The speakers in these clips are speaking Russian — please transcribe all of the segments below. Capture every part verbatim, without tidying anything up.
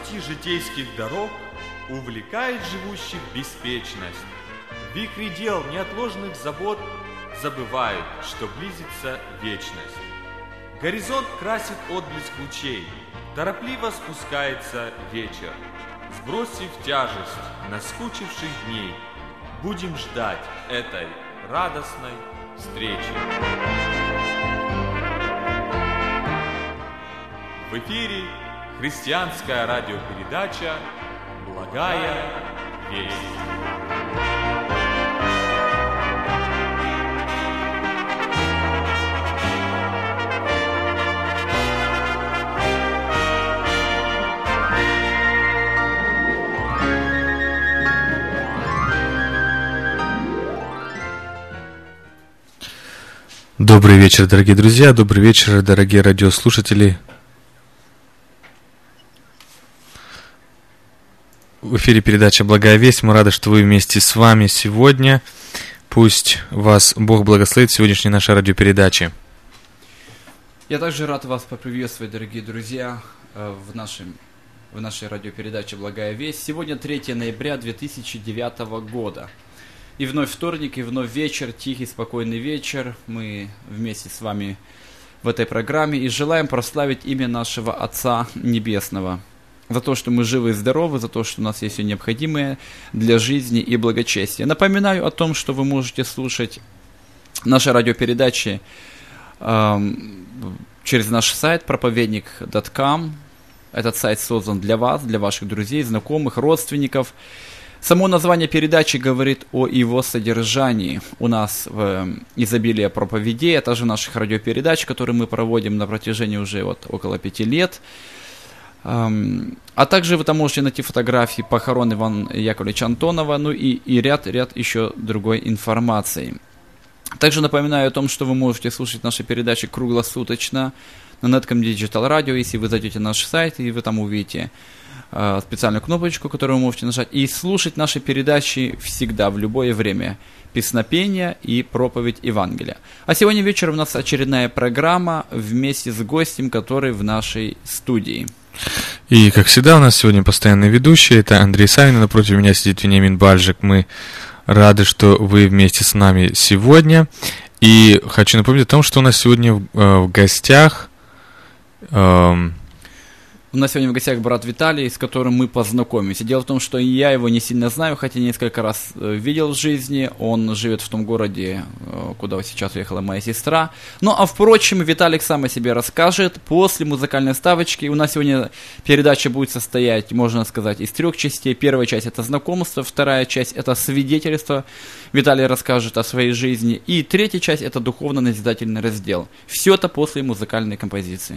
пути житейских дорог увлекает живущих беспечность. В вихре дел неотложных забот забывают, что близится вечность. Горизонт красит отблеск лучей, торопливо спускается вечер. Сбросив тяжесть наскучивших дней, будем ждать этой радостной встречи. В эфире христианская радиопередача «Благая весть». Добрый вечер, дорогие друзья, добрый вечер, дорогие радиослушатели. В эфире передача «Благая весть». Мы рады, что вы вместе с вами сегодня. Пусть вас Бог благословит в сегодняшней нашей радиопередаче. Я также рад вас поприветствовать, дорогие друзья, в, нашем, в нашей радиопередаче «Благая весть». Сегодня третьего ноября две тысячи девятого года. И вновь вторник, и вновь вечер, тихий, спокойный вечер. Мы вместе с вами в этой программе и желаем прославить имя нашего Отца Небесного. За то, что мы живы и здоровы, за то, что у нас есть все необходимое для жизни и благочестия. Напоминаю о том, что вы можете слушать наши радиопередачи э, через наш сайт проповедник точка ком. Этот сайт создан для вас, для ваших друзей, знакомых, родственников. Само название передачи говорит о его содержании. У нас э, изобилие проповедей, а также наших радиопередач, которые мы проводим на протяжении уже вот, около пяти лет. Эм, а также вы там можете найти фотографии похорон Ивана Яковлевича Антонова, ну и, и ряд, ряд еще другой информации. Также напоминаю о том, что вы можете слушать наши передачи круглосуточно на Netcom Digital Radio, если вы зайдете на наш сайт, и вы там увидите специальную кнопочку, которую вы можете нажать, и слушать наши передачи всегда, в любое время. Песнопения и проповедь Евангелия. А сегодня вечером у нас очередная программа вместе с гостем, который в нашей студии. И, как всегда, у нас сегодня постоянный ведущий, это Андрей Савин, напротив меня сидит Вениамин Бальжик. Мы рады, что вы вместе с нами сегодня. И хочу напомнить о том, что у нас сегодня в, э, в гостях... Э, У нас сегодня в гостях брат Виталий, с которым мы познакомимся. Дело в том, что я его не сильно знаю, хотя несколько раз видел в жизни. Он живет в том городе, куда сейчас уехала моя сестра. Ну, а впрочем, Виталик сам о себе расскажет после музыкальной ставочки. У нас сегодня передача будет состоять, можно сказать, из трех частей. Первая часть – это знакомство, вторая часть – это свидетельство. Виталий расскажет о своей жизни. И третья часть – это духовно-назидательный раздел. Все это после музыкальной композиции.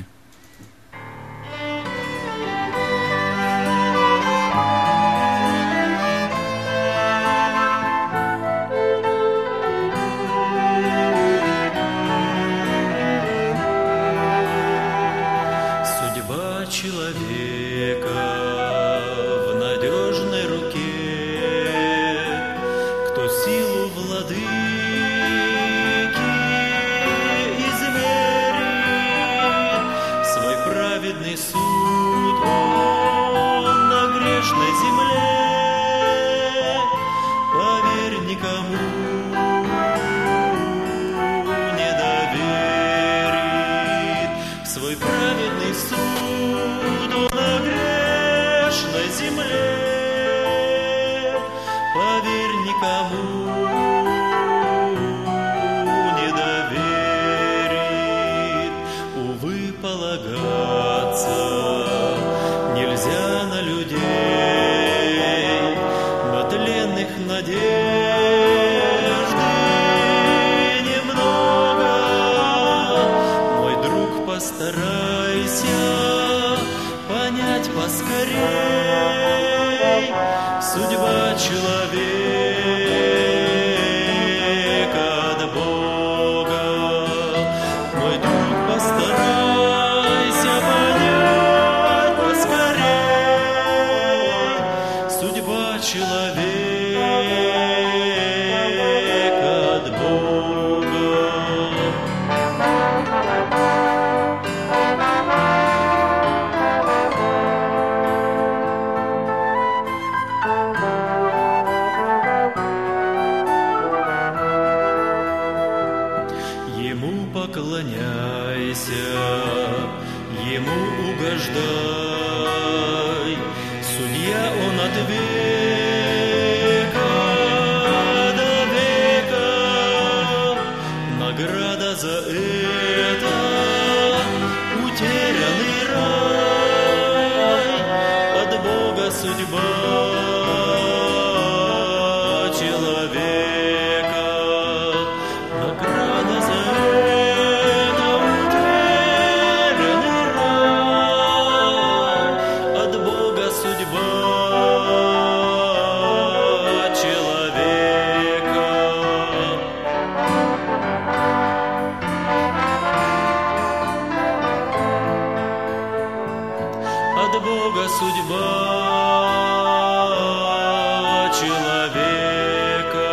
Ему поклоняйся, Ему угождай. Судья Он от века до века, награда за это утерянный рай, от Бога судьба человека. Награда за это утерянный рай, от Бога судьба человека. От Бога судьба человека.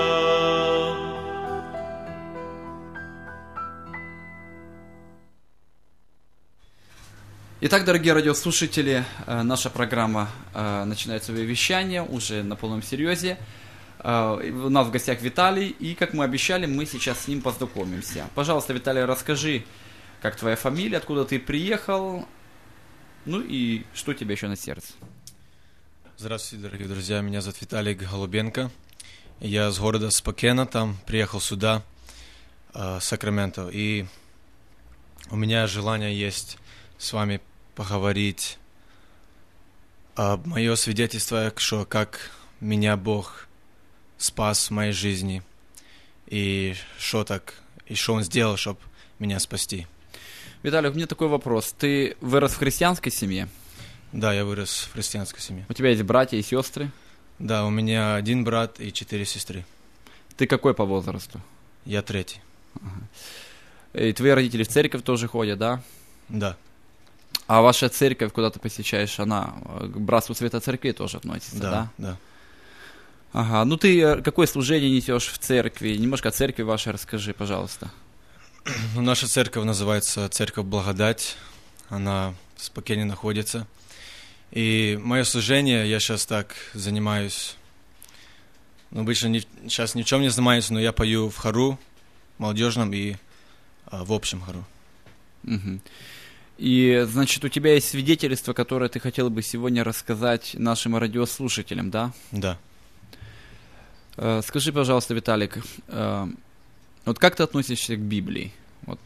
Итак, дорогие радиослушатели, э, наша программа э, начинает свое вещание уже на полном серьезе. Э, У нас в гостях Виталий, и, как мы обещали, мы сейчас с ним познакомимся. Пожалуйста, Виталий, расскажи, как твоя фамилия, откуда ты приехал, ну и что у тебя еще на сердце. Здравствуйте, дорогие друзья, меня зовут Виталий Голубенко. Я с города Спокена, там приехал сюда, э, Сакраменто, и у меня желание есть с вами поговорить об моё свидетельство, что как меня Бог спас в моей жизни, и что так, и что Он сделал, чтобы меня спасти. Виталий, у меня такой вопрос. Ты вырос в христианской семье? Да, я вырос в христианской семье. У тебя есть братья и сестры? Да, у меня один брат и четыре сестры. Ты какой по возрасту? Я третий. И твои родители в церковь тоже ходят, да? Да, А ваша церковь, куда ты посещаешь, она э, к Братству Света Церкви тоже относится, да? да, да. Ага, ну ты э, какое служение несешь в церкви? Немножко о церкви вашей расскажи, пожалуйста. Ну, наша церковь называется Церковь Благодать. Она в Спокене находится. И мое служение, я сейчас так занимаюсь, ну, обычно не, сейчас ни в чем не занимаюсь, но я пою в хору молодежном и а, в общем хору. Мгм. И, значит, у тебя есть свидетельство, которое ты хотел бы сегодня рассказать нашим радиослушателям, да? Да. Э, скажи, пожалуйста, Виталик, э, вот как ты относишься к Библии? Вот.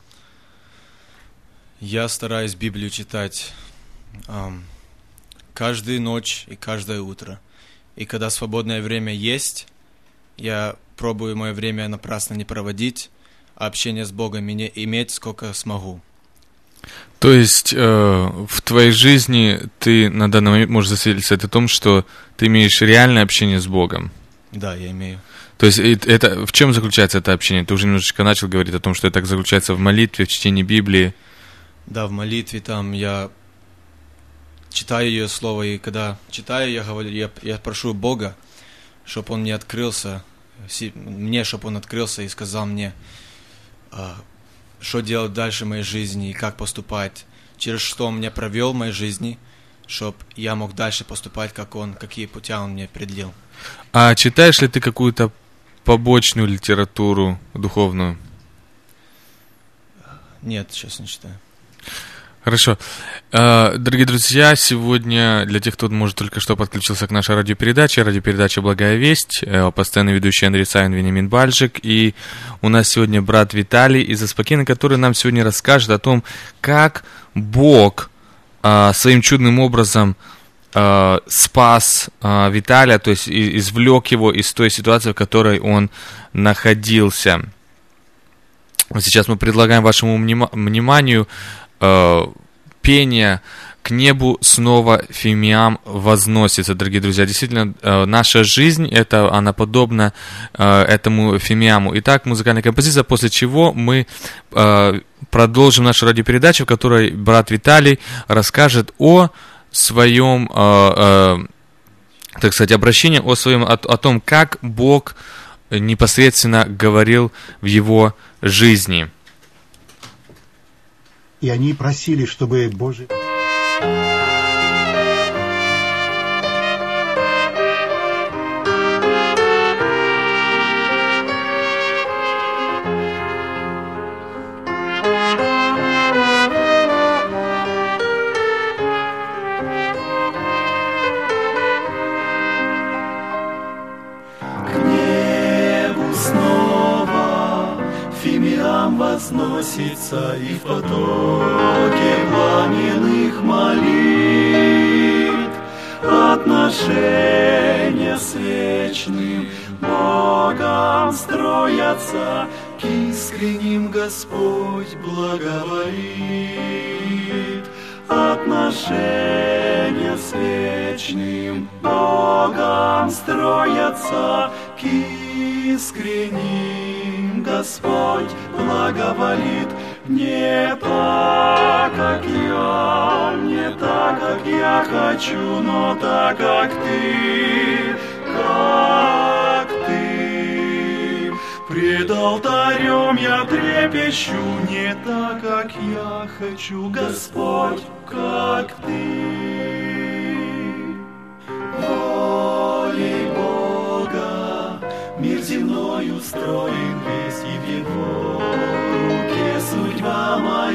Я стараюсь Библию читать ам, каждую ночь и каждое утро. И когда свободное время есть, я пробую мое время напрасно не проводить, а общение с Богом име- иметь сколько смогу. То есть э, в твоей жизни ты на данный момент можешь засвидетельствовать о том, что ты имеешь реальное общение с Богом. Да, я имею. То есть и- это, в чем заключается это общение? Ты уже немножечко начал говорить о том, что это заключается в молитве, в чтении Библии. Да, в молитве там я читаю ее слово, и когда читаю, я говорю, я, я прошу Бога, чтобы Он мне открылся, си- мне, чтобы Он открылся и сказал мне, а, что делать дальше в моей жизни и как поступать, через что Он меня провел в моей жизни, чтобы я мог дальше поступать, как Он, какие пути Он мне определил. А читаешь ли ты какую-то побочную литературу духовную? Нет, сейчас не читаю. Хорошо. Э, Дорогие друзья, сегодня для тех, кто, может, только что подключился к нашей радиопередаче, радиопередача «Благая весть», э, постоянный ведущий Андрей Савин, Вениамин Бальжик, и у нас сегодня брат Виталий из Спокена, который нам сегодня расскажет о том, как Бог э, своим чудным образом э, спас э, Виталия, то есть и- извлек его из той ситуации, в которой он находился. Сейчас мы предлагаем вашему внима- вниманию э, пение «К небу снова фимиам возносится». Дорогие друзья, действительно, э, наша жизнь, это, она подобна э, этому фимиаму. Итак, музыкальная композиция, после чего мы э, продолжим нашу радиопередачу, в которой брат Виталий расскажет о своем, э, э, так сказать, обращении, о, своем, о, о том, как Бог непосредственно говорил в его жизни. И они просили, чтобы Божий... возносится и в потоке пламенных молитв отношения с вечным Богом строятся, к искренним Господь благоволит. Отношения с вечным Богом строятся, к искренним Господь благоволит. Не так, как я, не так, как я хочу, но так, как ты, как ты. Пред алтарем я трепещу, не так, как я хочу, Господь, как ты. Волей Бога мир земной устроен весь, и в Его руке судьба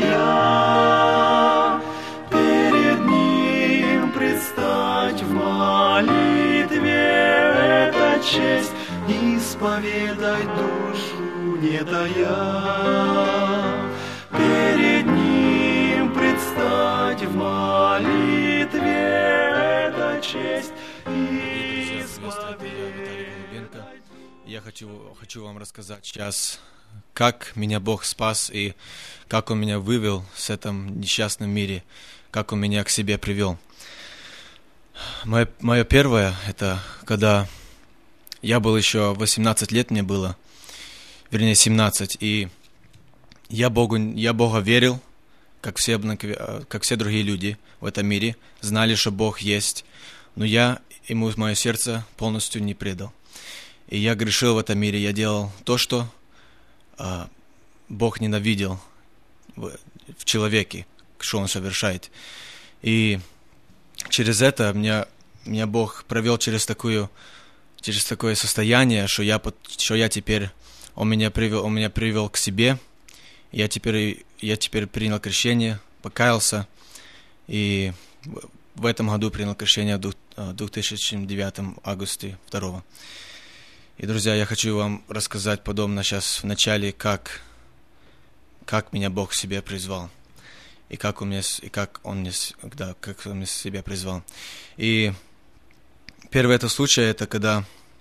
моя. Перед Ним предстать в молитве — это честь, исповедать душу не тая. Перед Ним предстать в молитве — это честь, исповедать. Я хочу, хочу вам рассказать сейчас, как меня Бог спас и как Он меня вывел с этом несчастном мире, как Он меня к себе привел. Мое, мое первое, это когда я был еще восемнадцать лет мне было, вернее семнадцать, и я Богу, я Бога верил, как все, как все другие люди в этом мире, знали, что Бог есть, но я Ему мое сердце полностью не предал. И я грешил в этом мире, я делал то, что а, Бог ненавидел в, в человеке, что Он совершает. И через это меня, меня Бог провел через такую, через такое состояние, что я, что я теперь, Он меня привел, Он меня привел к себе. Я теперь, я теперь принял крещение, покаялся, и в этом году принял крещение в две тысячи девятом августе второго. И, друзья, я хочу вам рассказать подобно сейчас в начале, как, как меня Бог к себе призвал. И как Он меня, и как он меня, да, как он меня себя призвал. И первый это случай, это когда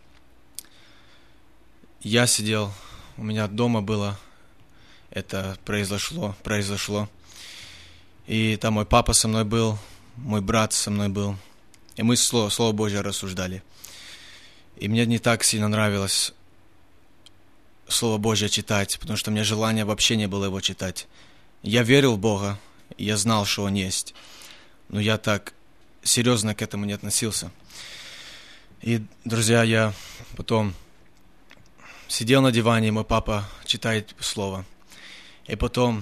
я сидел, у меня дома было, это произошло, произошло. И там мой папа со мной был, мой брат со мной был. И мы Слово, Слово Божье рассуждали. И мне не так сильно нравилось Слово Божье читать, потому что у меня желания вообще не было его читать. Я верил в Бога, я знал, что Он есть, но я так серьезно к этому не относился. И, друзья, я потом сидел на диване, мой папа читает Слово. И потом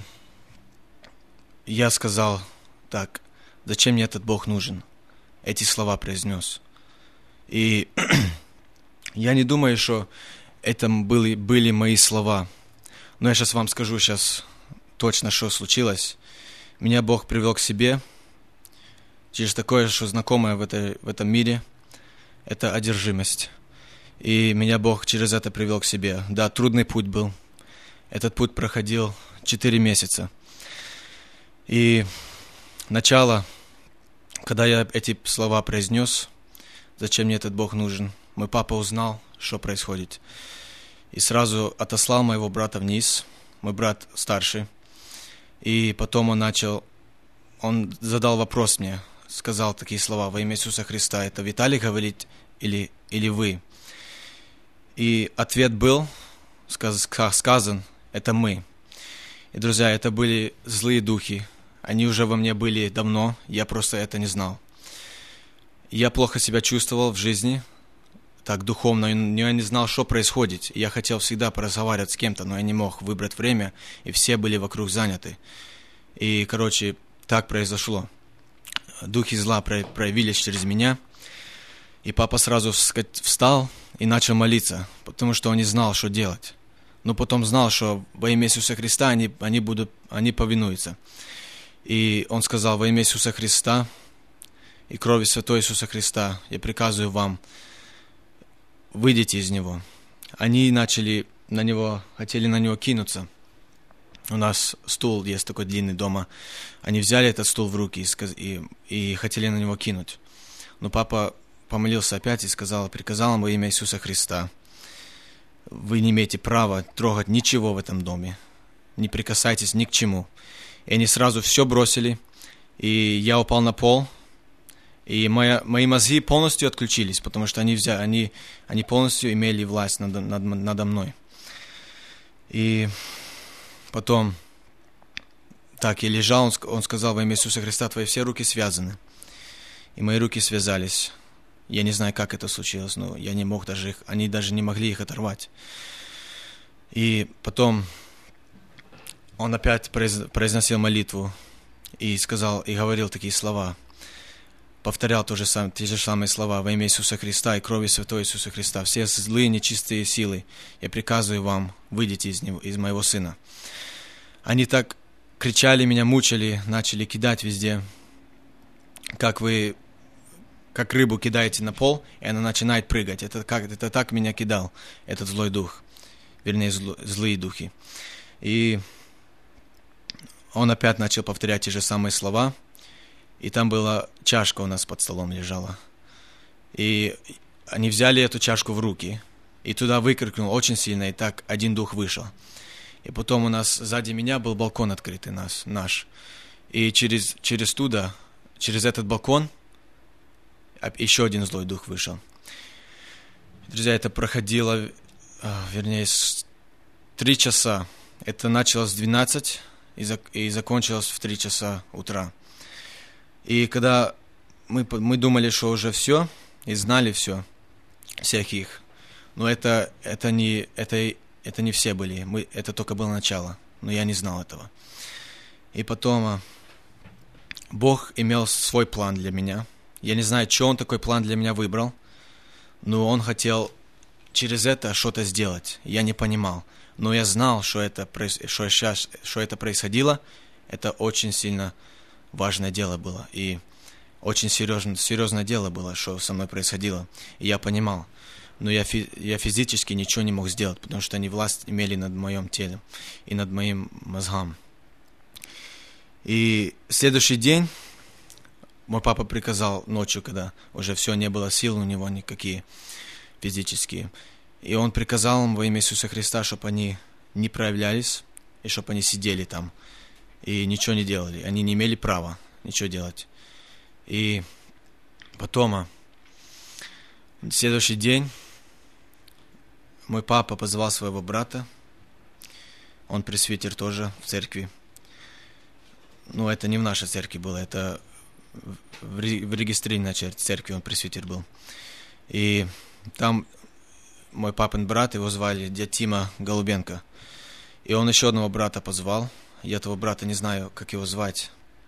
я сказал так: зачем мне этот Бог нужен? Эти слова произнес. И я не думаю, что это были, были мои слова. Но я сейчас вам скажу сейчас точно, что случилось. Меня Бог привел к себе через такое, что знакомое в, этой, в этом мире. Это одержимость. И меня Бог через это привел к себе. Да, трудный путь был. Этот путь проходил четыре месяца. И начало, когда я эти слова произнес, зачем мне этот Бог нужен, мой папа узнал, что происходит. И сразу отослал моего брата вниз, мой брат старший. И потом он начал, он задал вопрос мне, сказал такие слова: во имя Иисуса Христа, это Виталий говорит или, или вы? И ответ был, сказ, сказан, это мы. И, друзья, это были злые духи. Они уже во мне были давно, я просто это не знал. Я плохо себя чувствовал в жизни, так духовно, я не знал, что происходит. Я хотел всегда поразговаривать с кем-то, но я не мог выбрать время, и все были вокруг заняты. И, короче, так произошло. Духи зла проявились через меня, и папа сразу встал и начал молиться, потому что он не знал, что делать. Но потом знал, что во имя Иисуса Христа они, они, будут, они повинуются. И он сказал: во имя Иисуса Христа и крови Святой Иисуса Христа я приказываю вам, выйдите из него. Они начали на него, хотели на него кинуться. у нас стул есть такой длинный дома. Они взяли этот стул в руки и, сказ... и, и хотели на него кинуть. Но папа помолился опять и сказал, приказал им во имя Иисуса Христа: вы не имеете права трогать ничего в этом доме. Не прикасайтесь ни к чему. И они сразу все бросили. И я упал на пол. И моя, мои мозги полностью отключились, потому что они, взяли, они, они полностью имели власть над, над, надо мной. И потом, так, я лежал, он, он сказал во имя Иисуса Христа: твои все руки связаны. И мои руки связались. Я не знаю, как это случилось, но я не мог даже их, они даже не могли их оторвать. И потом он опять произносил молитву и сказал, и говорил такие слова. Повторял то же самое, те же самые слова: во имя Иисуса Христа и крови Святого Иисуса Христа. Все злые, нечистые силы, я приказываю вам, выйдите из него, из моего сына. Они так кричали, меня мучили, начали кидать везде. Как вы, как рыбу кидаете на пол, и она начинает прыгать. Это, как, это так меня кидал этот злой дух, вернее, зло, злые духи. И он опять начал повторять те же самые слова. И там была чашка у нас под столом лежала. И они взяли эту чашку в руки. И туда выкрикнул очень сильно, и так один дух вышел. И потом у нас сзади меня был балкон открытый нас, наш. И через, через туда, через этот балкон, еще один злой дух вышел. Друзья, это проходило, вернее, три часа. Это началось в двенадцать и, зак- и закончилось в три часа утра. И когда мы, мы думали, что уже все, и знали все, всех их, но это, это, не, это, это не все были, мы, это только было начало, но я не знал этого. И потом Бог имел свой план для меня. Я не знаю, что Он такой план для меня выбрал, но Он хотел через это что-то сделать. Я не понимал, но я знал, что это, что сейчас, что это происходило, это очень сильно важное дело было, и очень серьезное, серьезное дело было, что со мной происходило, и я понимал, но я, фи, я физически ничего не мог сделать, потому что они власть имели над моим телом и над моим мозгом. И следующий день мой папа приказал ночью, когда уже все, не было сил у него никакие физические, и он приказал им во имя Иисуса Христа, чтобы они не проявлялись, и чтобы они сидели там, и ничего не делали. Они не имели права ничего делать. И потом, в следующий день, мой папа позвал своего брата. Он пресвитер тоже в церкви. Ну, это не в нашей церкви было, это в регистрированной церкви он пресвитер был. И там мой папин брат, его звали дядя Тима Голубенко. И он еще одного брата позвал. Я этого брата не знаю, как его звать.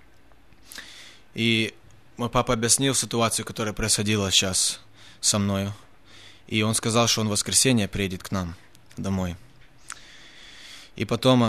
И мой папа объяснил ситуацию, которая происходила сейчас со мной. И он сказал, что он в воскресенье приедет к нам домой. И потом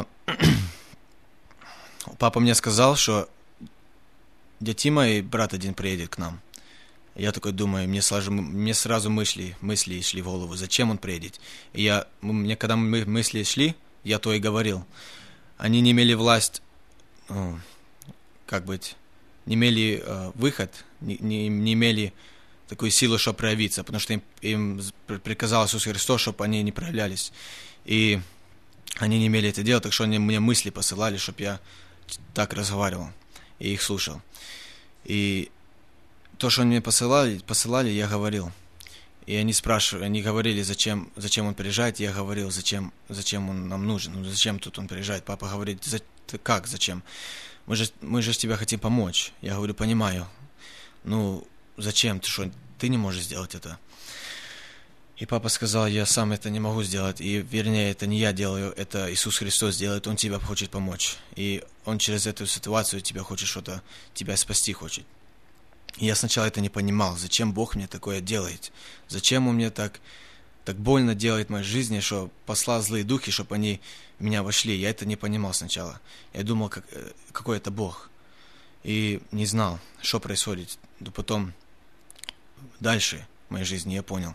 папа мне сказал, что дядя Тима и брат один приедет к нам. Я такой думаю, мне сразу, мне сразу мысли, мысли шли в голову, зачем он приедет. И я, мне, когда мысли шли, я то и говорил. Они не имели власть, ну, как быть, не имели э, выход, не, не, не имели такую силу, чтобы проявиться, потому что им, им приказал Иисус Христос, чтобы они не проявлялись. И они не имели это делать, так что они мне мысли посылали, чтобы я так разговаривал и их слушал. И то, что они мне посылали, посылали, я говорил. И они спрашивали, они говорили, зачем, зачем он приезжает. Я говорил, зачем, зачем он нам нужен, ну, зачем тут он приезжает. Папа говорит, За, как, зачем? Мы же, мы же тебе хотим помочь. Я говорю, понимаю. Ну, зачем? Ты что, ты не можешь сделать это? И папа сказал, я сам это не могу сделать. И, вернее, это не я делаю, это Иисус Христос делает. Он тебе хочет помочь. И он через эту ситуацию тебя хочет что-то, тебя спасти хочет. И я сначала это не понимал, зачем Бог мне такое делает, зачем Он мне так, так больно делает в моей жизни, что послал злые духи, чтобы они в меня вошли. Я это не понимал сначала. Я думал, как, какой это Бог. И не знал, что происходит. Но потом, дальше в моей жизни я понял.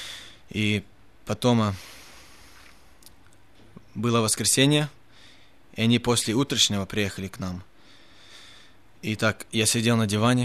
И потом было воскресенье, И они после утреннего приехали к нам. И так, я сидел на диване,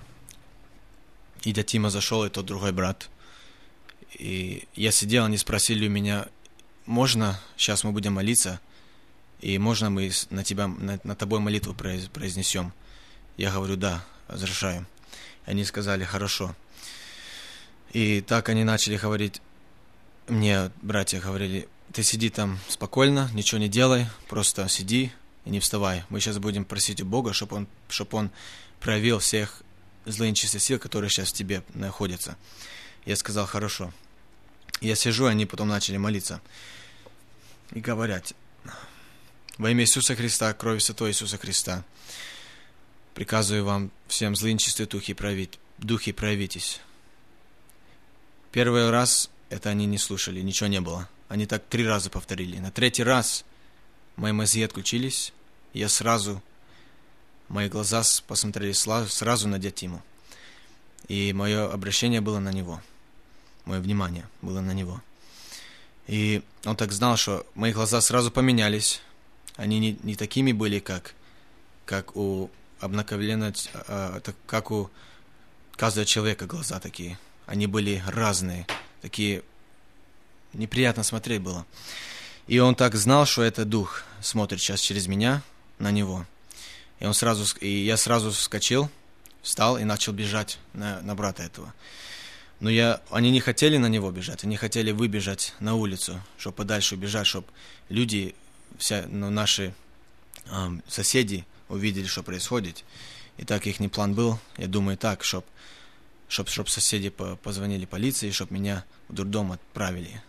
и дядя Тима зашел, и тот другой брат. И я сидел, они спросили у меня, можно, сейчас мы будем молиться, и можно мы на тебя, на, на тобой молитву произнесем? Я говорю, да, разрешаю. Они сказали, хорошо. И так они начали говорить, мне братья говорили, ты сиди там спокойно, ничего не делай, просто сиди и не вставай. Мы сейчас будем просить у Бога, чтобы он, чтобы он проявил всех злых нечистых сил, которые сейчас в тебе находятся. Я сказал, хорошо. Я сижу, они потом начали молиться. И говорят, во имя Иисуса Христа, крови Святого Иисуса Христа, приказываю вам всем злые нечистые духи проявить, духи проявитесь. Первый раз это они не слушали, ничего не было. Они так три раза повторили. На третий раз мои мозги отключились, и я сразу, мои глаза посмотрели сразу на дядю Тиму. И мое обращение было на него. Мое внимание было на него. И он так знал, что мои глаза сразу поменялись. Они не, не такими были, как, как у обнаковленного, а, как у каждого человека глаза такие. Они были разные, такие, неприятно смотреть было. И он так знал, что это дух смотрит сейчас через меня на него. И он сразу, и я сразу вскочил, встал и начал бежать на, на брата этого. Но я, они не хотели на него бежать, они хотели выбежать на улицу, чтобы подальше убежать, чтобы люди, вся, ну, наши э, соседи увидели, что происходит. И так их план был, я думаю, так, чтобы чтоб, чтоб соседи по, позвонили полиции, чтобы меня в дурдом отправили.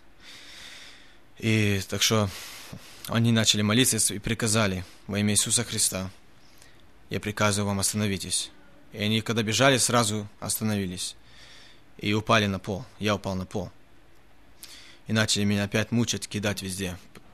И так что они начали молиться и приказали во имя Иисуса Христа, я приказываю вам, остановитесь. И они, когда бежали, сразу остановились. И упали на пол. Я упал на пол. И начали меня опять мучить, кидать везде.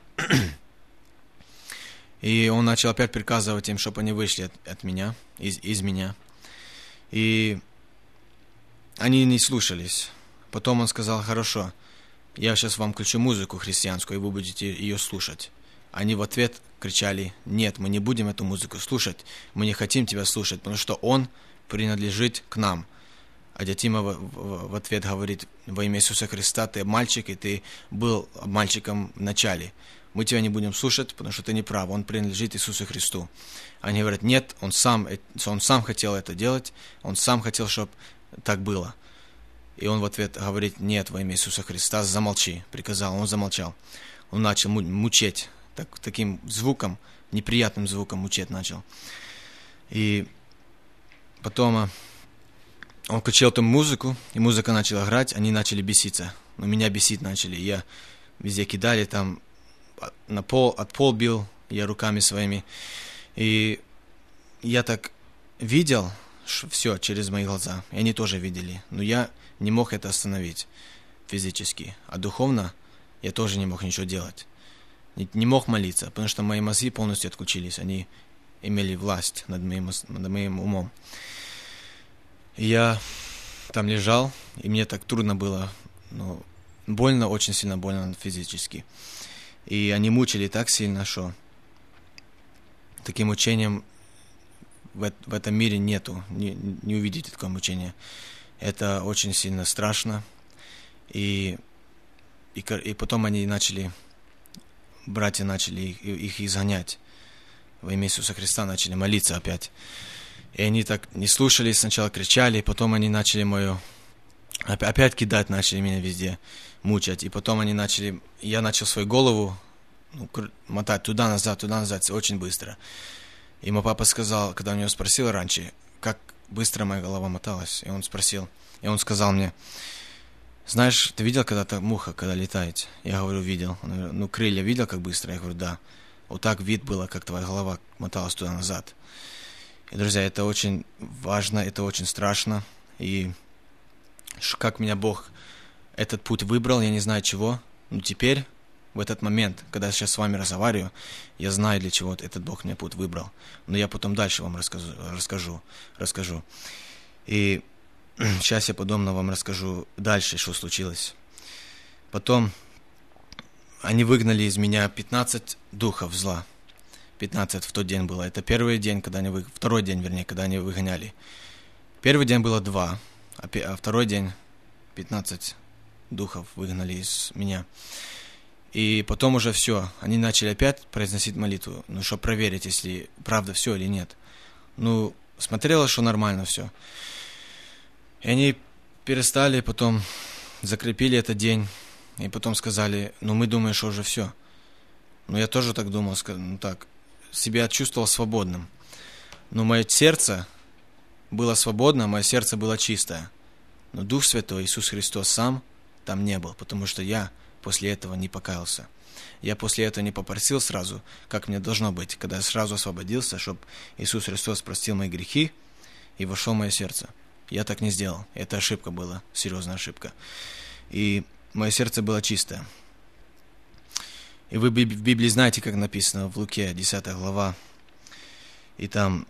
И он начал опять приказывать им, чтобы они вышли от, от меня, из, из меня. И они не слушались. Потом он сказал, хорошо, я сейчас вам включу музыку христианскую, и вы будете ее слушать. Они в ответ кричали, нет, мы не будем эту музыку слушать, мы не хотим тебя слушать, потому что он принадлежит к нам. А дядя Тима в, в, в ответ говорит, во имя Иисуса Христа, ты мальчик, и ты был мальчиком в начале. Мы тебя не будем слушать, потому что ты не прав, он принадлежит Иисусу Христу. Они говорят, нет, он сам, он сам хотел это делать, он сам хотел, чтобы так было. И он в ответ говорит, нет, во имя Иисуса Христа, замолчи, приказал, он замолчал. Он начал мучить, так, таким звуком, неприятным звуком мучить начал. И потом он включил эту музыку, и музыка начала играть, они начали беситься. Но меня бесить начали. Я везде кидали, там на пол, от пол бил, я руками своими. И я так видел все через мои глаза, и они тоже видели. Но я не мог это остановить физически. А духовно я тоже не мог ничего делать. Не, не мог молиться, потому что мои мозги полностью отключились. Они имели власть над моим, над моим умом. Я там лежал, и мне так трудно было, ну, больно, очень сильно больно физически. И они мучили так сильно, что таким мучением в, в этом мире нету, не, не увидите такое мучение. Это очень сильно страшно. И, и, и потом они начали, братья начали их, их изгонять. Во имя Иисуса Христа начали молиться опять. И они так не слушались, сначала кричали, потом они начали мою... Опять кидать начали меня везде, мучать. И потом они начали... Я начал свою голову ну, мотать туда-назад, туда-назад, очень быстро. И мой папа сказал, когда у него спросил раньше, как быстро моя голова моталась. И он спросил, и он сказал мне, знаешь, ты видел когда-то муха, когда летает? Я говорю, видел. Он говорит, ну, крылья видел, как быстро? Я говорю, да. Вот так вид было, как твоя голова моталась туда-назад. И, друзья, это очень важно, это очень страшно. И как меня Бог этот путь выбрал, я не знаю чего. Но теперь, в этот момент, когда я сейчас с вами разговариваю, я знаю, для чего этот Бог мне путь выбрал. Но я потом дальше вам расскажу. расскажу, расскажу. И сейчас я подобно вам расскажу дальше, что случилось. Потом они выгнали из меня пятнадцать духов зла. пятнадцать в тот день было. Это первый день, когда они вы... второй день, вернее, когда они выгоняли. Первый день было два, а, пе... а второй день пятнадцать духов выгнали из меня. И потом уже все, они начали опять произносить молитву, ну, чтобы проверить, если правда все или нет. Ну, смотрелось, что нормально все. И они перестали, потом закрепили этот день, и потом сказали, ну, мы думаем, что уже все. Ну, я тоже так думал, ну, так, себя чувствовал свободным. Но мое сердце было свободно, мое сердце было чистое. Но Дух Святой, Иисус Христос сам там не был, потому что я после этого не покаялся. Я после этого не попросил сразу, как мне должно быть, когда я сразу освободился, чтобы Иисус Христос простил мои грехи и вошел в мое сердце. Я так не сделал. Это ошибка была, серьезная ошибка. И мое сердце было чистое. И вы в Библии знаете, как написано в Луке, десятая глава. И там,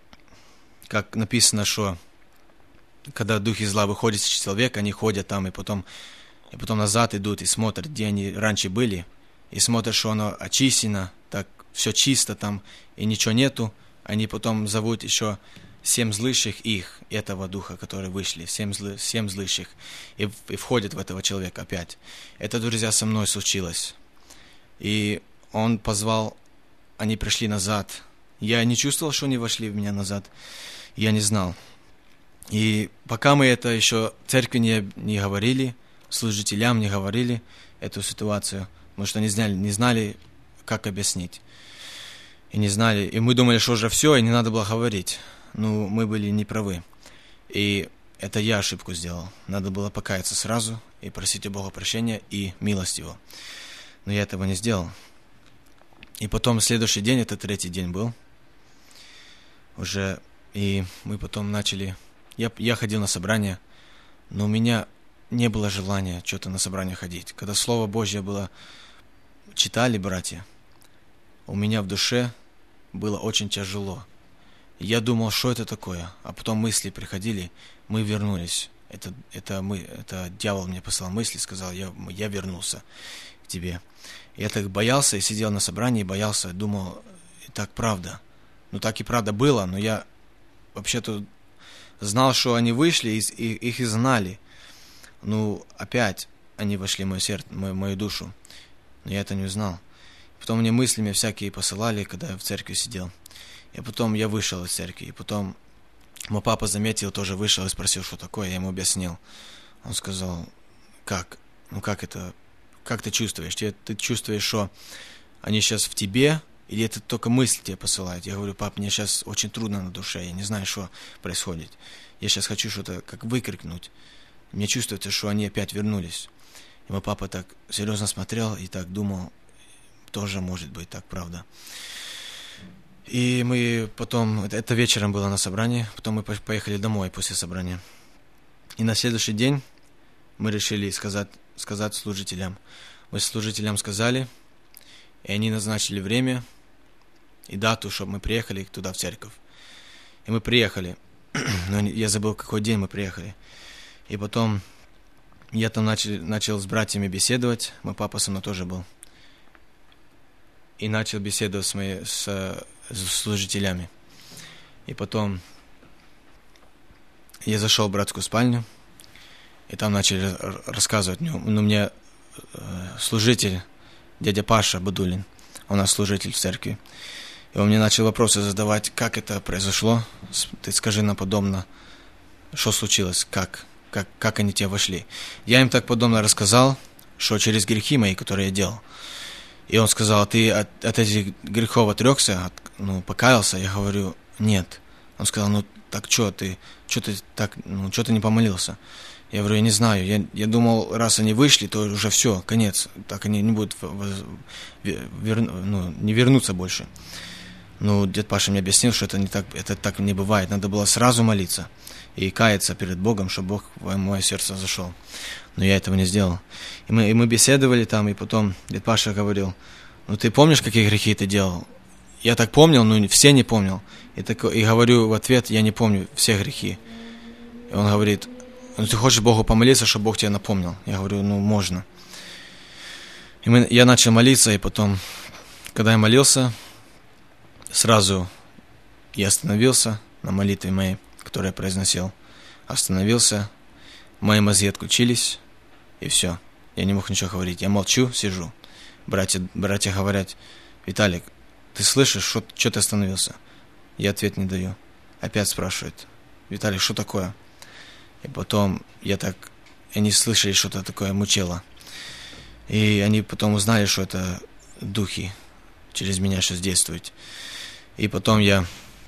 как написано, что когда духи зла выходят из человека, они ходят там, и потом, и потом назад идут и смотрят, где они раньше были, и смотрят, что оно очищено, так все чисто там, и ничего нету. Они потом зовут еще семь злейших их, этого духа, которые вышли, семь, злы, семь злейших, и, и входят в этого человека опять. Это, друзья, со мной случилось. И он позвал, они пришли назад. Я не чувствовал, что они вошли в меня назад. Я не знал. И пока мы это еще церкви не, не говорили, служителям не говорили эту ситуацию, потому что не знали, не знали, как объяснить. И не знали. И мы думали, что уже все, и не надо было говорить. Ну, мы были неправы. И это я ошибку сделал. Надо было покаяться сразу и просить у Бога прощения и милость Его. Но я этого не сделал. И потом следующий день, это третий день был, уже, и мы потом начали, я, я ходил на собрание, но у меня не было желания что-то на собрание ходить. Когда Слово Божье было, читали братья, у меня в душе было очень тяжело. Я думал, что это такое, а потом мысли приходили, мы вернулись. Это, это, мы, это дьявол мне послал мысли, сказал, я, я вернулся к тебе. Я так боялся и сидел на собрании, боялся, думал, так правда. Ну так и правда было, но я вообще-то знал, что они вышли, и, и их изгнали. Ну, опять они вошли в мое сердце, в мою, мою душу. Но я это не узнал. Потом мне мыслями всякие посылали, когда я в церкви сидел. И потом я вышел из церкви, и потом мой папа заметил, тоже вышел и спросил, что такое, я ему объяснил. Он сказал, как? Ну как это? Как ты чувствуешь? Ты, ты чувствуешь, что они сейчас в тебе, или это только мысли тебе посылают? Я говорю, пап, мне сейчас очень трудно на душе, я не знаю, что происходит. Я сейчас хочу что-то как выкрикнуть. Мне чувствуется, что они опять вернулись. И мой папа так серьезно смотрел и так думал, тоже может быть так, правда. И мы потом, это, это вечером было на собрании, потом мы поехали домой после собрания. И на следующий день мы решили сказать, сказать служителям. Мы служителям сказали, и они назначили время и дату, чтобы мы приехали туда в церковь. И мы приехали. Но я забыл, какой день мы приехали. И потом я там начал, начал с братьями беседовать. Мой папа со мной тоже был. И начал беседовать с, моей, с, с служителями. И потом я зашел в братскую спальню. И там начали рассказывать. Ну, мне э, служитель, дядя Паша Бадулин, у нас служитель в церкви. И он мне начал вопросы задавать, как это произошло. Ты скажи нам подобно, что случилось, как, как, как они тебе вошли. Я им так подобно рассказал, что через грехи мои, которые я делал. И он сказал, ты от, от этих грехов отрекся, от, ну, покаялся? Я говорю, нет. Он сказал, ну так что ты, что ты так, ну что ты не помолился? Я говорю, я не знаю, я, я думал, раз они вышли, то уже все, конец, так они не будут вер, ну, не вернуться больше. Ну, дед Паша мне объяснил, что это не так, это так не бывает, надо было сразу молиться и каяться перед Богом, чтобы Бог в мое сердце зашел. Но я этого не сделал. И мы, и мы беседовали там, и потом дед Паша говорил, ну ты помнишь, какие грехи ты делал? Я так помнил, но все не помнил. И, так, и говорю в ответ, я не помню все грехи. И он говорит, ну ты хочешь Богу помолиться, чтобы Бог тебе напомнил? Я говорю, ну можно. И мы, я начал молиться, и потом, когда я молился, сразу я остановился на молитве моей, которую я произносил. Остановился, мои мозги отключились, и все. Я не мог ничего говорить. Я молчу, сижу. Братья, братья говорят: Виталик, ты слышишь, что, что ты остановился? Я ответ не даю. Опять спрашивают: Виталик, что такое? И потом я так... Они слышали, что-то такое мучило. И они потом узнали, что это духи через меня сейчас действуют. И потом я...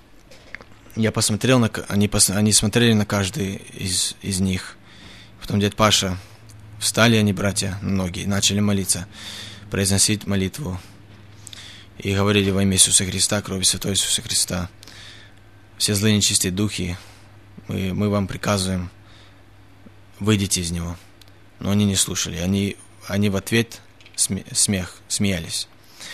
Я посмотрел на... Они, пос, они смотрели на каждый из, из них. Потом дядя Паша... Встали они, братья, на ноги и начали молиться, произносить молитву. И говорили: во имя Иисуса Христа, крови Святого Иисуса Христа, все злые нечистые духи, мы, мы вам приказываем, выйдите из него. Но они не слушали. Они, они в ответ сме, смех, смеялись.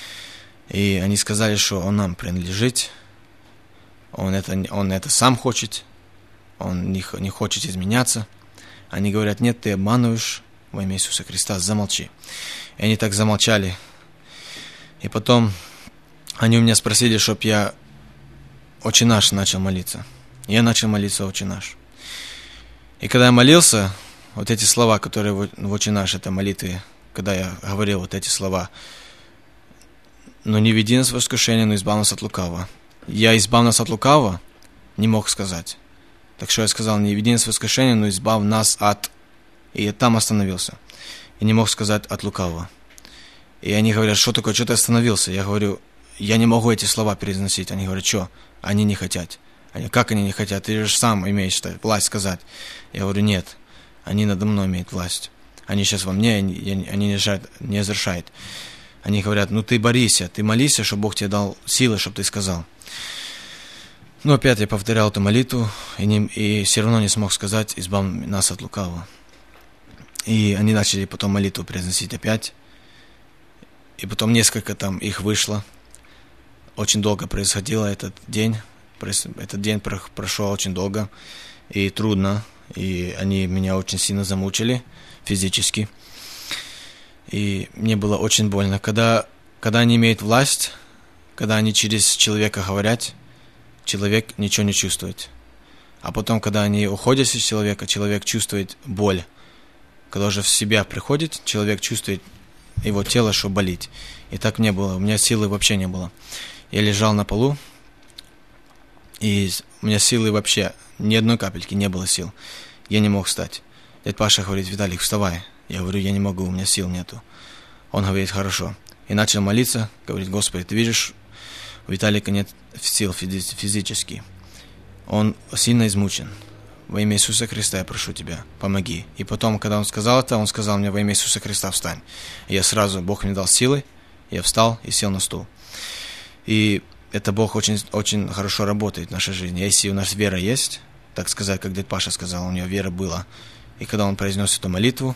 И они сказали, что он нам принадлежит, он это, он это сам хочет, он не, не хочет изменяться. Они говорят: нет, ты обманываешь, во имя Иисуса Христа, замолчи. И они так замолчали. И потом они у меня спросили, чтоб я Отче наш начал молиться. Я начал молиться Отче наш. И когда я молился, вот эти слова, которые в Отче наш, это молитвы, когда я говорил вот эти слова: но не веди нас в искушение, но избавь нас от лукавого. Я избавь нас от лукавого не мог сказать. Так что я сказал: не веди нас в искушение, но избавь нас от... И я там остановился. И не мог сказать от лукавого. И они говорят: что такое, что ты остановился? Я говорю: я не могу эти слова произносить. Они говорят: что? Они не хотят. Они: как они не хотят? Ты же сам имеешь власть сказать. Я говорю: нет, они надо мной имеют власть. Они сейчас во мне, они, они не, решают, не разрешают. Они говорят: ну ты борися, ты молись, чтобы Бог тебе дал силы, чтобы ты сказал. Но опять я повторял эту молитву, и, не, и все равно не смог сказать: избавь нас от лукавого. И они начали потом молитву произносить опять. И потом несколько там их вышло. Очень долго происходило этот день. Этот день прошел очень долго и трудно. И они меня очень сильно замучили физически. И мне было очень больно. Когда, когда они имеют власть, когда они через человека говорят, человек ничего не чувствует. А потом, когда они уходят из человека, человек чувствует боль. Когда уже в себя приходит, человек чувствует его тело, что болит. И так не было. У меня силы вообще не было. Я лежал на полу, и у меня силы вообще, ни одной капельки не было сил. Я не мог встать. Дядя Паша говорит: Виталик, вставай. Я говорю: я не могу, у меня сил нету. Он говорит: хорошо. И начал молиться, говорит: Господи, ты видишь, у Виталика нет сил физи- физически. Он сильно измучен. Во имя Иисуса Христа я прошу тебя, помоги. И потом, когда он сказал это, он сказал мне: во имя Иисуса Христа встань. И я сразу, Бог мне дал силы, я встал и сел на стул. И это Бог очень, очень хорошо работает в нашей жизни. Если у нас вера есть, так сказать, как дядя Паша сказал, у него вера была. И когда он произнес эту молитву,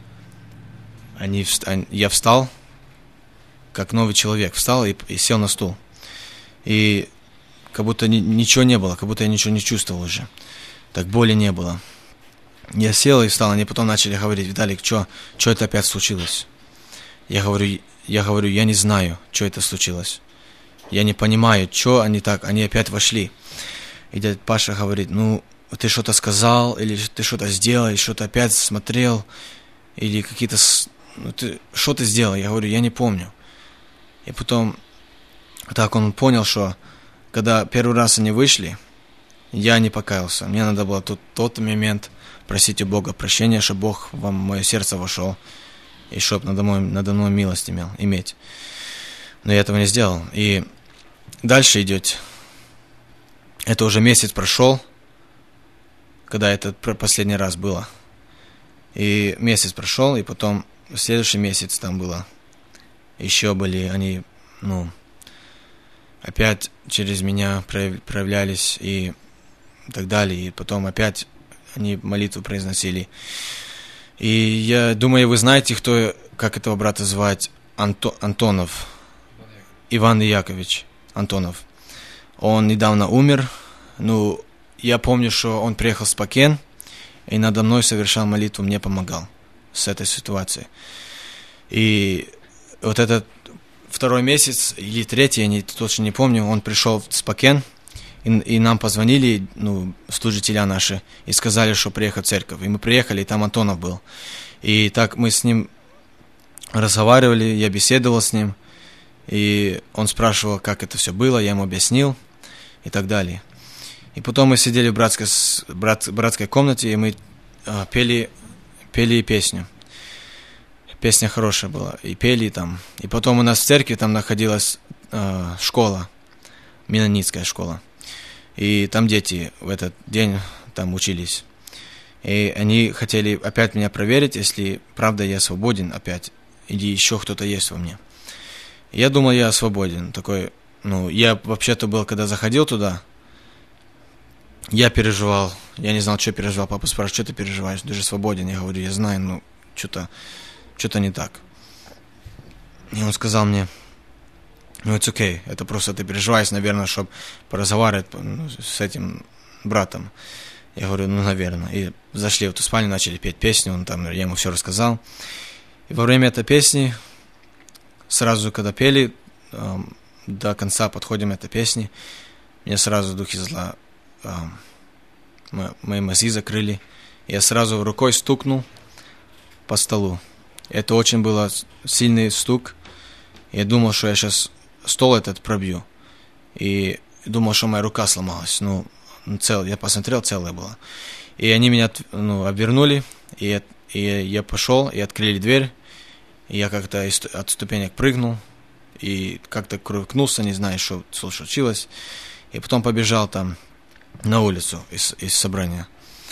они, я встал, как новый человек, встал и, и сел на стул. И как будто ни, ничего не было, как будто я ничего не чувствовал уже. Так боли не было. Я сел и встал, они потом начали говорить: Виталик, что это опять случилось? Я говорю, я говорю, я не знаю, что это случилось. Я не понимаю, что они так, они опять вошли. И дядя Паша говорит: ну, ты что-то сказал, или ты что-то сделал, или что-то опять смотрел, или какие-то... Ну, ты, что ты сделал? Я говорю: я не помню. И потом, так он понял, что когда первый раз они вышли, я не покаялся. Мне надо было тут тот момент просить у Бога прощения, чтобы Бог в мое сердце вошел, и чтобы надо мной, надо мной милость имел, иметь. Но я этого не сделал. И дальше идет. Это уже месяц прошел, когда это последний раз было. И месяц прошел, и потом следующий месяц там было. Еще были они, ну, опять через меня проявлялись и так далее. И потом опять они молитву произносили. И я думаю, вы знаете, кто, как этого брата звать, Анто, Антонов. Иван Яковлевич Антонов. Он недавно умер. Ну, я помню, что он приехал с Пакен, и надо мной совершал молитву, мне помогал с этой ситуацией. И вот это второй месяц или третий, я не, точно не помню, он пришел в Спокен, и, и нам позвонили, ну, служителя наши, и сказали, что приехал в церковь. И мы приехали, и там Антонов был. И так мы с ним разговаривали, я беседовал с ним, и он спрашивал, как это все было, я ему объяснил, и так далее. И потом мы сидели в братской, брат, братской комнате, и мы а, пели, пели песню. Песня хорошая была, и пели там. И потом у нас в церкви там находилась э, школа, менонитская школа. И там дети в этот день там учились. И они хотели опять меня проверить, если правда я свободен опять, или еще кто-то есть во мне. И я думал, я свободен. Такой, ну, я вообще-то был, когда заходил туда, я переживал, я не знал, что переживал. Папа спрашивает, что ты переживаешь, ты же свободен. Я говорю, я знаю, ну, что-то... Что-то не так. И он сказал мне, ну, it's okay, это просто ты переживаешь, наверное, чтобы поразговаривать с этим братом. Я говорю, ну, наверное. И зашли в эту спальню, начали петь песню, он там, я ему все рассказал. И во время этой песни, сразу, когда пели, эм, до конца подходим этой песни, мне сразу духи зла, эм, мои мозги закрыли, я сразу рукой стукнул по столу. Это очень был сильный стук. Я думал, что я сейчас стол этот пробью. И думал, что моя рука сломалась. Ну, цел, я посмотрел, целая была. И они меня, ну, обвернули. И я, и я пошел, и открыли дверь. И я как-то от ступенек прыгнул. И как-то крутнулся, не знаю, что случилось. И потом побежал там на улицу из, из собрания.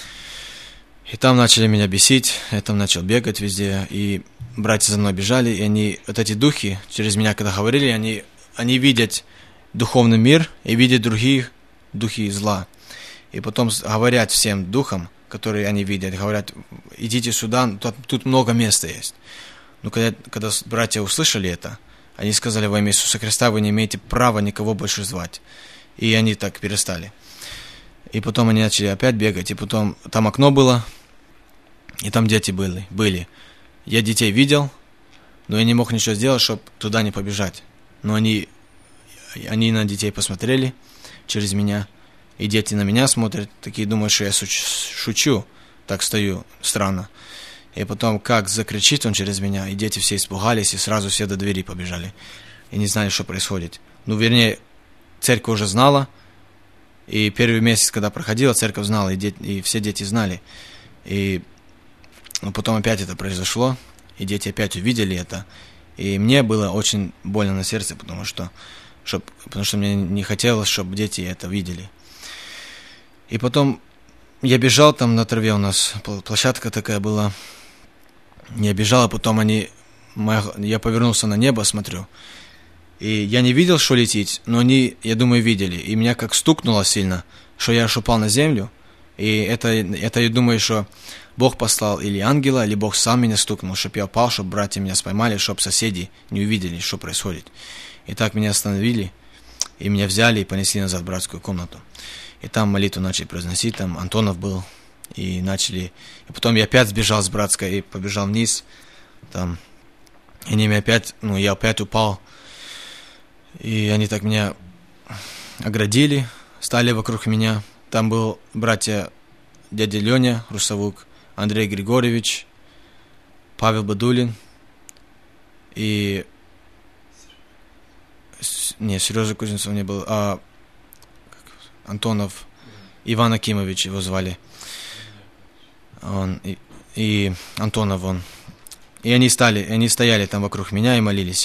И там начали меня бесить, я там начал бегать везде, и братья за мной бежали, и они, вот эти духи, через меня когда говорили, они, они видят духовный мир и видят другие духи зла. И потом говорят всем духам, которые они видят, говорят, идите сюда, тут, тут много места есть. Но когда, когда братья услышали это, они сказали, во имя Иисуса Христа вы не имеете права никого больше звать. И они так перестали. И потом они начали опять бегать, и потом там окно было, и там дети были, были. Я детей видел, но я не мог ничего сделать, чтобы туда не побежать. Но они, они на детей посмотрели через меня, и дети на меня смотрят, такие думают, что я шучу, так стою, странно. И потом, как закричит он через меня, и дети все испугались, и сразу все до двери побежали. И не знали, что происходит. Ну, вернее, церковь уже знала, и первый месяц, когда проходила, церковь знала, и, дети, и все дети знали. И ну, потом опять это произошло, и дети опять увидели это. И мне было очень больно на сердце, потому что, чтоб, потому что мне не хотелось, чтобы дети это видели. И потом я бежал там на траве, у нас площадка такая была. Я бежал, а потом они... Я повернулся на небо, смотрю. И я не видел, что летит, но они, я думаю, видели. И меня как стукнуло сильно, что я аж упал на землю. И это, это я думаю, что Бог послал или ангела, или Бог сам меня стукнул, чтобы я упал, чтобы братья меня споймали, чтобы соседи не увидели, что происходит. И так меня остановили, и меня взяли и понесли назад в братскую комнату. И там молитву начали произносить, там Антонов был, и начали... И потом я опять сбежал с братской и побежал вниз, там... И они меня опять, ну, я опять упал, и они так меня оградили, стали вокруг меня. Там был братья дядя Леня Русовук, Андрей Григорьевич, Павел Бадулин и... Не, Сережа Кузнецов не был, а Антонов, Иван Акимович его звали. Он, и, и Антонов он. И они стали, они стояли там вокруг меня и молились.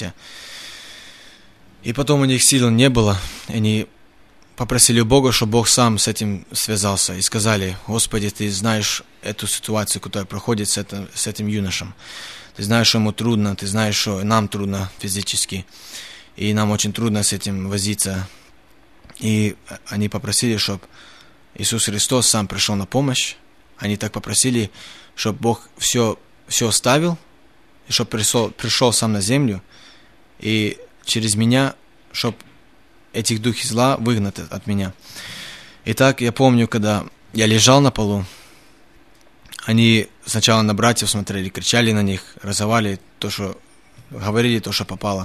И потом у них сил не было. Они попросили у Бога, чтобы Бог сам с этим связался. И сказали: Господи, Ты знаешь эту ситуацию, которая проходит с этим, с этим юношем. Ты знаешь, что ему трудно, Ты знаешь, что нам трудно физически. И нам очень трудно с этим возиться. И они попросили, чтобы Иисус Христос сам пришел на помощь. Они так попросили, чтобы Бог все, все оставил, и чтобы пришел, пришел сам на землю, и через меня, чтобы этих духи зла выгнать от меня. И так я помню, когда я лежал на полу, они сначала на братьев смотрели, кричали на них, разговаривали, то, что, говорили то, что попало.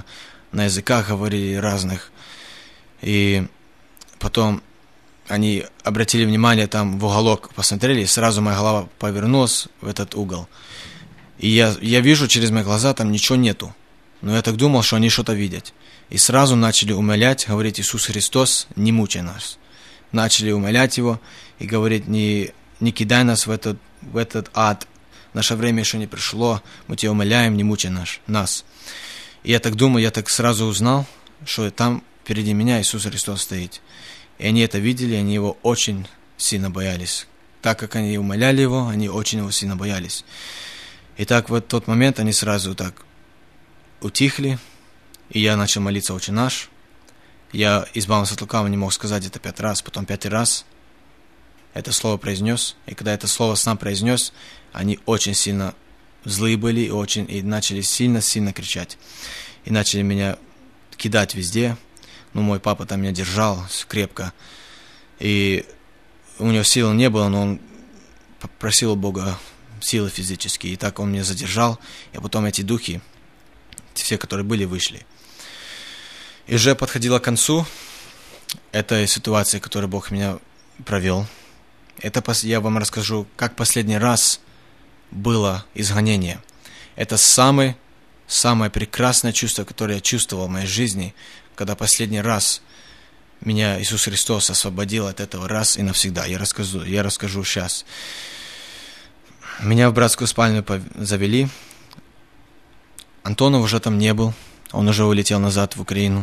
на языках говорили разных. И потом они обратили внимание, там в уголок посмотрели, и сразу моя голова повернулась в этот угол. И я, я вижу через мои глаза, там ничего нету. Но я так думал, что они что-то видят. И сразу начали умолять, говорить: Иисус Христос, не мучай нас. Начали умолять Его и говорить: не, не кидай нас в этот, в этот ад. Наше время еще не пришло, мы Тебя умоляем, не мучай наш, нас. И я так думаю, я так сразу узнал, что там впереди меня Иисус Христос стоит. И они это видели, они Его очень сильно боялись. Так как они умоляли Его, они очень Его сильно боялись. И так в тот момент они сразу так утихли, и я начал молиться «Отче наш». Я избавился от лукавого, не мог сказать это пять раз, потом пятый раз это слово произнес. И когда это слово сам произнес, они очень сильно злые были и, очень, и начали сильно-сильно кричать. И начали меня кидать везде. Ну, мой папа там меня держал крепко. И у него сил не было, но он просил у Бога силы физические. И так он меня задержал. И потом эти духи, все, которые были, вышли. И уже подходило к концу этой ситуации, в которой Бог меня провел. Это я вам расскажу, как последний раз было изгонение. Это самое, самое прекрасное чувство, которое я чувствовал в моей жизни, когда последний раз меня Иисус Христос освободил от этого раз и навсегда. Я расскажу, я расскажу сейчас. Меня в братскую спальню завели. Антонов уже там не был. Он уже улетел назад в Украину.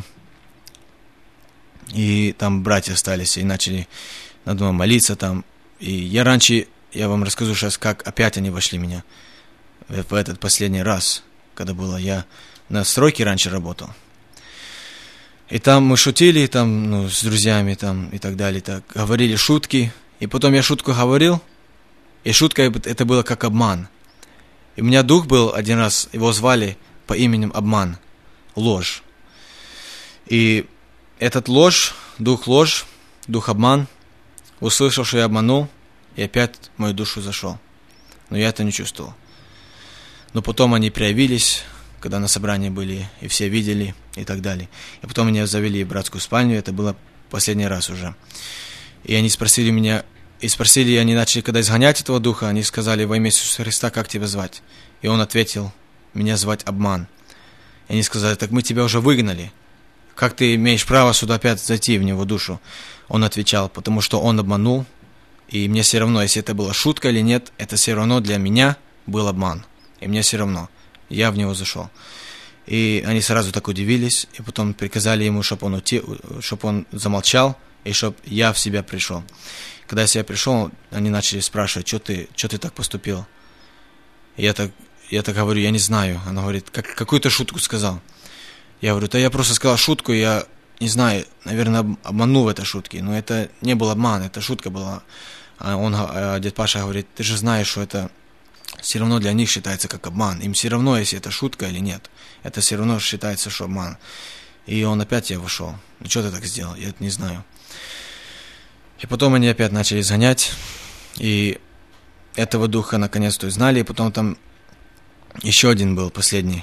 И там братья остались и начали над мной молиться там. И я раньше, я вам расскажу сейчас, как опять они вошли меня в этот последний раз, когда было. Я на стройке раньше работал. И там мы шутили там, ну, с друзьями там, и так далее. Так, говорили шутки. И потом я шутку говорил. И шутка это было как обман. И у меня дух был один раз, его звали по имени обман. Ложь. И этот ложь, дух ложь, дух обман, услышал, что я обманул, и опять в мою душу зашел. Но я это не чувствовал. Но потом они проявились, когда на собрании были, и все видели, и так далее. И потом меня завели в братскую спальню, это было последний раз уже. И они спросили меня, и спросили, и они начали, когда изгонять этого духа, они сказали: во имя Иисуса Христа, как тебя звать? И он ответил: меня звать обман. И они сказали: так мы тебя уже выгнали. Как ты имеешь право сюда опять зайти в него душу? Он отвечал: потому что он обманул, и мне все равно, если это была шутка или нет, это все равно для меня был обман. И мне все равно. Я в него зашел. И они сразу так удивились, и потом приказали ему, чтобы он, ути, чтобы он замолчал, и чтобы я в себя пришел. Когда я в себя пришел, они начали спрашивать: что ты, что ты так поступил? И я так, я так говорю: я не знаю. Она говорит: как, какую ты шутку сказал? Я говорю: да я просто сказал шутку, я не знаю, наверное, обманул в этой шутке. Но это не был обман, это шутка была. А он, а дед Паша говорит: ты же знаешь, что это все равно для них считается как обман. Им все равно, если это шутка или нет. Это все равно считается, что обман. И он опять я вышел. Ну что ты так сделал? Я это не знаю. И потом они опять начали изгонять. И этого духа наконец-то знали. И потом там еще один был, последний.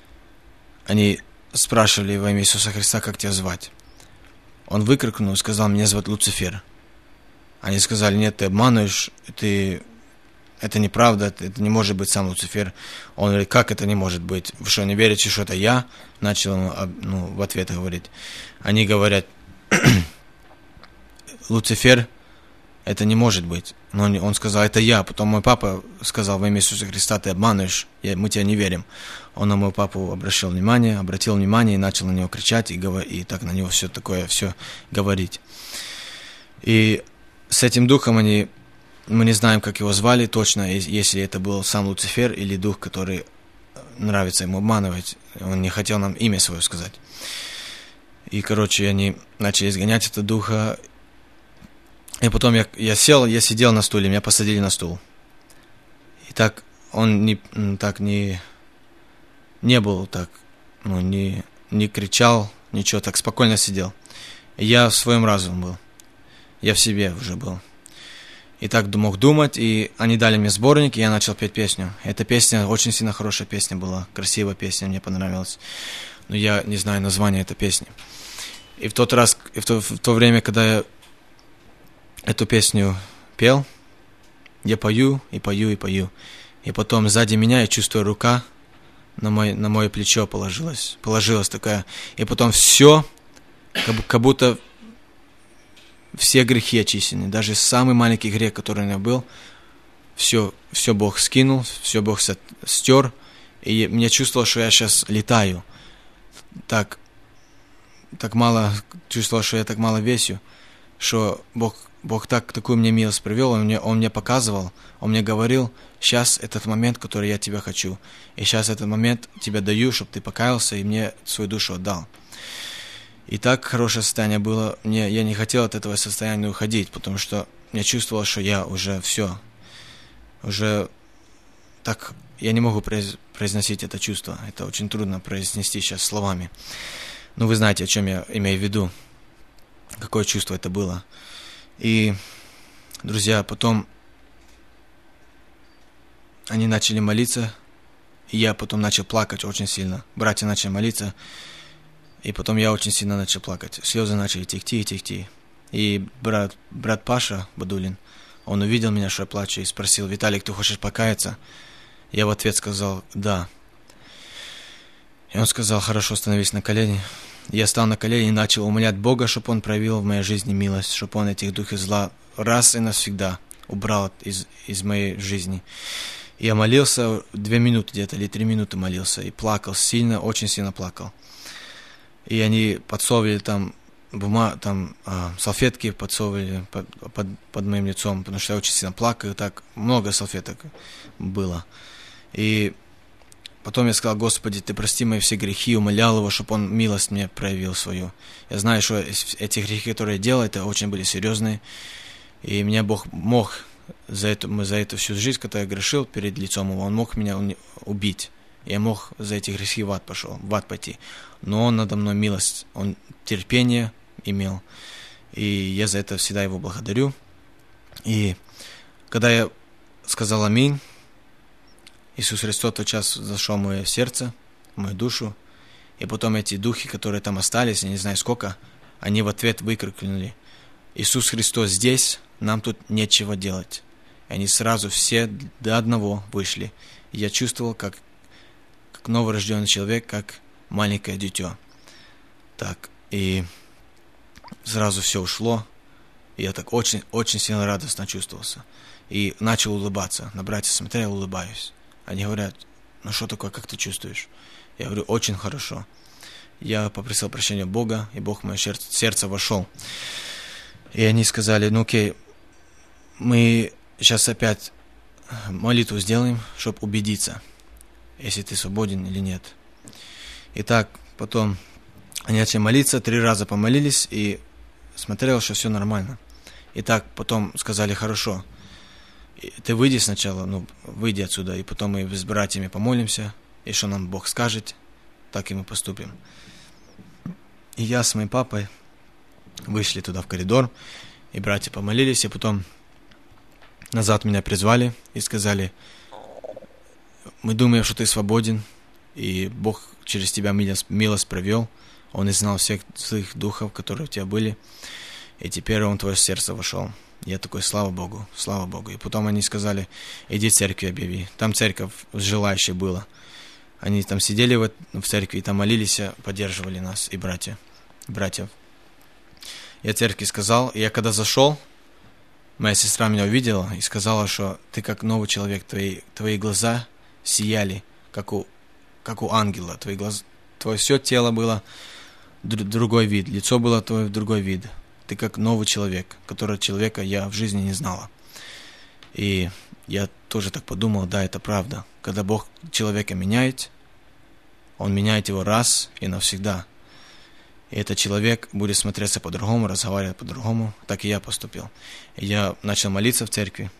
Они спрашивали во имя Иисуса Христа: как тебя звать? Он выкрикнул и сказал: меня зовут Люцифер. Они сказали: нет, ты обманываешь, ты... это неправда, это не может быть сам Люцифер. Он говорит: как это не может быть? Вы что, не верите, что это я? Начал он, ну, в ответ говорить. Они говорят: Люцифер, это не может быть. Но он, он сказал: это я. Потом мой папа сказал: во имя Иисуса Христа ты обманываешь, я, мы тебя не верим. Он на моего папу обращал внимание, обратил внимание и начал на него кричать и, говор, и так на него все такое, все говорить. И с этим духом они, мы не знаем, как его звали точно, если это был сам Люцифер или дух, который нравится ему обманывать. Он не хотел нам имя свое сказать. И, короче, они начали изгонять этого духа. И потом я, я сел, я сидел на стуле, меня посадили на стул. И так он не, так не, не был так, ну, не, не кричал, ничего, так спокойно сидел. И я в своем разуме был. Я в себе уже был. И так мог думать, и они дали мне сборник, и я начал петь песню. Эта песня очень сильно хорошая песня была, красивая песня, мне понравилась. но я не знаю название этой песни. И в тот раз, и в то, в то время, когда я эту песню пел, я пою и пою и пою. И потом сзади меня я чувствую, рука на мое, на мое плечо положилась. Положилась такая. И потом все, как, как будто все грехи очищены. Даже самый маленький грех, который у меня был, все, все Бог скинул, все Бог стер. И мне чувствовал, что я сейчас летаю. Так, так мало, чувствовал, что я так мало весю, что Бог, Бог так, такую мне милость привел, он мне, он мне показывал, Он мне говорил, сейчас этот момент, который я тебя хочу, и сейчас этот момент тебе даю, чтобы ты покаялся и мне свою душу отдал. И так хорошее состояние было, мне, я не хотел от этого состояния уходить, потому что я чувствовал, что я уже все, уже так, я не могу произносить это чувство, это очень трудно произнести сейчас словами. Ну, вы знаете, о чем я имею в виду, какое чувство это было. И, друзья, потом они начали молиться, и я потом начал плакать очень сильно. Братья начали молиться, и потом я очень сильно начал плакать. Слезы начали текти и текти. И брат, брат Паша Бадулин, он увидел меня, что я плачу, и спросил: «Виталик, ты хочешь покаяться?» Я в ответ сказал: «Да». И он сказал: «Хорошо, становись на колени». Я стал на колени и начал умолять Бога, чтобы Он проявил в моей жизни милость, чтобы Он этих духов зла раз и навсегда убрал из, из моей жизни. И я молился две минуты где-то, или три минуты молился, и плакал сильно, очень сильно плакал. И они подсовывали там, бума, там а, салфетки подсовывали под, под, под моим лицом, потому что я очень сильно плакал, и так много салфеток было. И потом я сказал: «Господи, Ты прости мои все грехи», умолял Его, чтобы Он милость мне проявил свою. Я знаю, что эти грехи, которые я делал, это очень были серьезные, и меня Бог мог за это, за эту всю жизнь, когда я грешил перед лицом Его, Он мог меня убить. Я мог за эти грехи в ад пошел, в ад пойти. Но Он надо мной милость, Он терпение имел, и я за это всегда Его благодарю. И когда я сказал «Аминь», Иисус Христос тот час зашел в мое сердце, в мою душу, и потом эти духи, которые там остались, я не знаю сколько, они в ответ выкрикнули: «Иисус Христос здесь, нам тут нечего делать». И они сразу все до одного вышли. И я чувствовал, как, как новорожденный человек, как маленькое дитё. Так, и сразу все ушло, и я так очень, очень сильно радостно чувствовался. И начал улыбаться. На братьев смотрел, улыбаюсь. Они говорят: «Ну что такое, как ты чувствуешь?» Я говорю: «Очень хорошо». Я попросил прощения Бога, и Бог в мое сердце, сердце вошел. И они сказали: «Ну окей, мы сейчас опять молитву сделаем, чтобы убедиться, если ты свободен или нет». Итак, потом они начали молиться, три раза помолились, и смотрел, что все нормально. Итак, потом сказали: «Хорошо, ты выйди сначала, ну, выйди отсюда, и потом мы с братьями помолимся, и что нам Бог скажет, так и мы поступим». И я с моим папой вышли туда в коридор, и братья помолились, и потом назад меня призвали и сказали: «Мы думаем, что ты свободен, и Бог через тебя милость, милость провел, Он изгнал всех злых духов, которые у тебя были, и теперь Он в твое сердце вошел». Я такой: слава Богу, слава Богу. И потом они сказали: «Иди в церковь объяви». Там церковь желающая была. Они там сидели в, в церкви, и там молились, поддерживали нас, и братья, братьев. Я церкви сказал, и я когда зашел, моя сестра меня увидела и сказала, что ты как новый человек, твои, твои глаза сияли, как у, как у ангела. Твои глаза, твое все тело было др- другой вид, лицо было твое другой вид. Ты как новый человек, которого человека я в жизни не знала. И я тоже так подумал: да, это правда. Когда Бог человека меняет, Он меняет его раз и навсегда. И этот человек будет смотреться по-другому, разговаривать по-другому. Так и я поступил. И я начал молиться в церкви.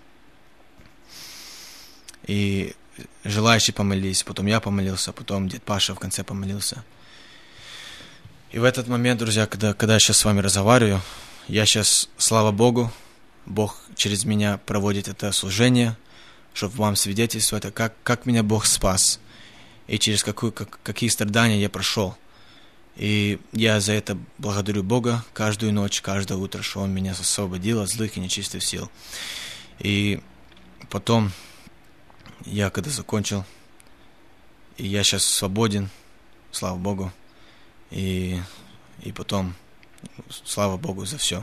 И желающие помолились, потом я помолился, потом дед Паша в конце помолился. И в этот момент, друзья, когда, когда я сейчас с вами разговариваю, я сейчас, слава Богу, Бог через меня проводит это служение, чтобы вам свидетельствовать, как, как меня Бог спас, и через какую, как, какие страдания я прошел. И я за это благодарю Бога каждую ночь, каждое утро, что Он меня освободил от злых и нечистых сил. И потом, я когда закончил, и я сейчас свободен, слава Богу, и, и потом, слава Богу за все.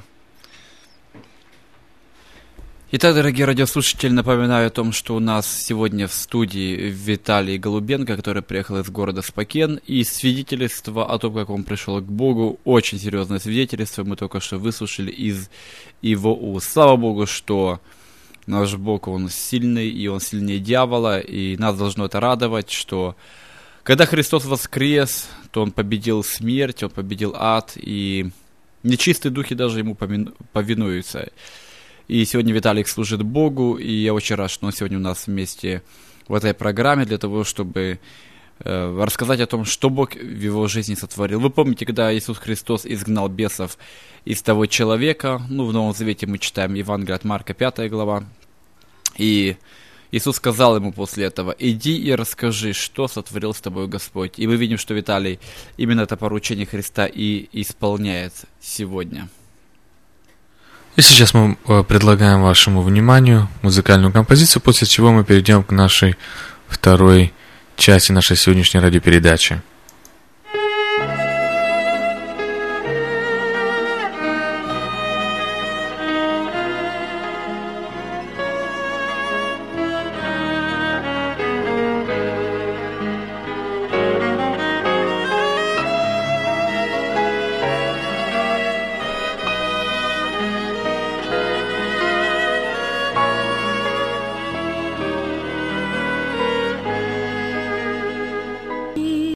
Итак, дорогие радиослушатели, напоминаю о том, что у нас сегодня в студии Виталий Голубенко, который приехал из города Спокен, и свидетельство о том, как он пришел к Богу, очень серьезное свидетельство, мы только что выслушали из его уст. Слава Богу, что наш Бог, Он сильный, и Он сильнее дьявола, и нас должно это радовать, что когда Христос воскрес, то Он победил смерть, Он победил ад, и нечистые духи даже Ему повинуются. И сегодня Виталик служит Богу, и я очень рад, что он сегодня у нас вместе в этой программе для того, чтобы э, рассказать о том, что Бог в его жизни сотворил. Вы помните, когда Иисус Христос изгнал бесов из того человека, ну, в Новом Завете мы читаем Евангелие от Марка, пятая глава, и Иисус сказал ему после этого: «Иди и расскажи, что сотворил с тобой Господь». И мы видим, что Виталий именно это поручение Христа и исполняет сегодня. И сейчас мы предлагаем вашему вниманию музыкальную композицию, после чего мы перейдем к нашей второй части нашей сегодняшней радиопередачи.